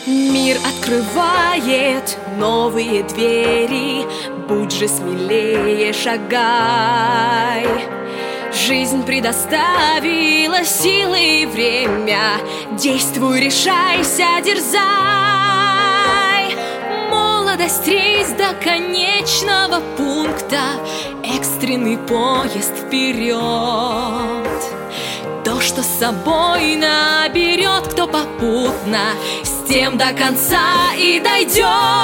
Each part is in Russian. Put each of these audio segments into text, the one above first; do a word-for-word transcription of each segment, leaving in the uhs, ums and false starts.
Мир открывает новые двери, будь же смелее шагай. Жизнь предоставила силы и время, действуй, решайся, дерзай. Молодость рейс до конечного пункта, экстренный поезд вперед. То, что с собой наберет кто попутно, с тем до конца и дойдет.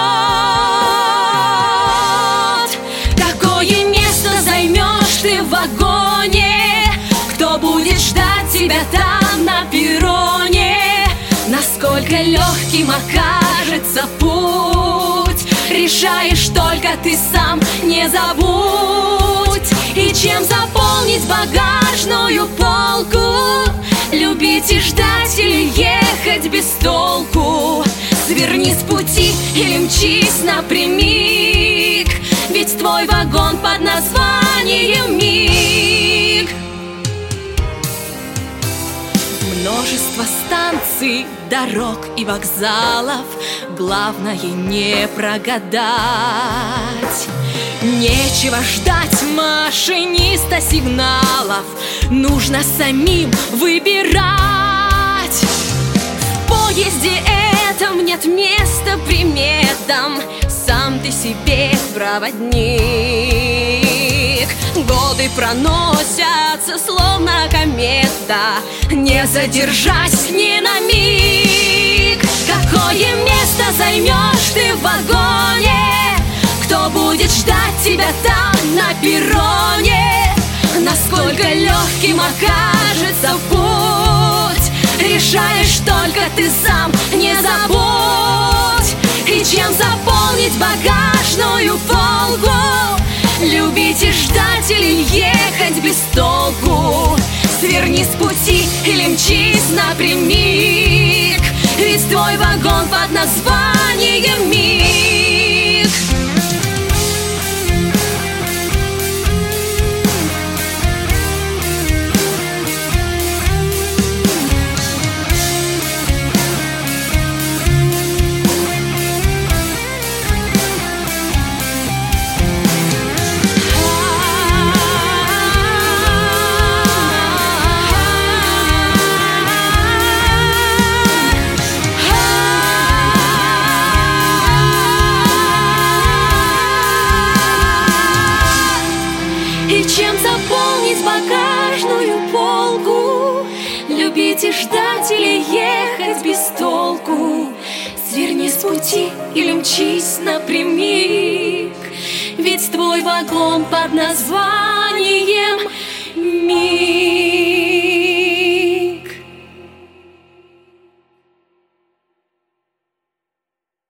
Какое место займешь ты в вагоне? Кто будет ждать тебя там на перроне? Насколько легким окажется путь, решаешь только ты сам, не забудь. И чем заполнить багажную полку, любить и ждать или ехать без толку? Сверни с пути или мчись напрямик, ведь твой вагон под названием миг. Множество станций, дорог и вокзалов, главное не прогадать. Нечего ждать машиниста сигналов, нужно самим выбирать. В поезде этом нет места приметам, сам ты себе проводник. Годы проносятся словно комета, не задержась ни на миг. Какое место займешь ты в вагоне? Кто будет ждать тебя там на перроне? Насколько легким окажется путь, решаешь только ты сам, не забудь. И чем заполнить багажную полку, любить и ждать или ехать без толку? Сверни с пути или мчись напрямик, ведь твой вагон под названием миг. И чем заполнить багажную полку, любить и ждать или ехать без толку? Сверни с пути или мчись напрямик, ведь твой вагон под названием